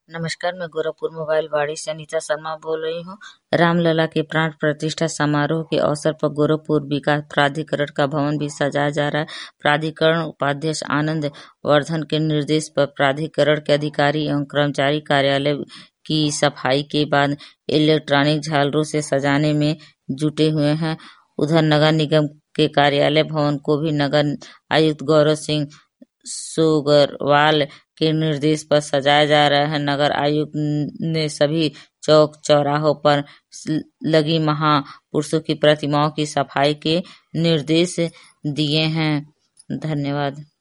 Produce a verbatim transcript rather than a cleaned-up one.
नमस्कार, मैं गोरखपुर मोबाइल वाड़ी से अनीता शर्मा बोल रही हूँ। रामलला के प्राण प्रतिष्ठा समारोह के अवसर पर गोरखपुर विकास प्राधिकरण का भवन भी सजाया जा रहा है। प्राधिकरण उपाध्यक्ष आनंद वर्धन के निर्देश पर प्राधिकरण के अधिकारी एवं कर्मचारी कार्यालय की सफाई के बाद इलेक्ट्रॉनिक झालरों से सजाने में जुटे हुए हैं। उधर नगर निगम के कार्यालय भवन को भी नगर आयुक्त गौरव सिंह सोगरवाल के निर्देश पर सजाया जा रहा है। नगर आयुक्त ने सभी चौक चौराहों पर लगी महापुरुषों की प्रतिमाओं की सफाई के निर्देश दिए हैं। धन्यवाद।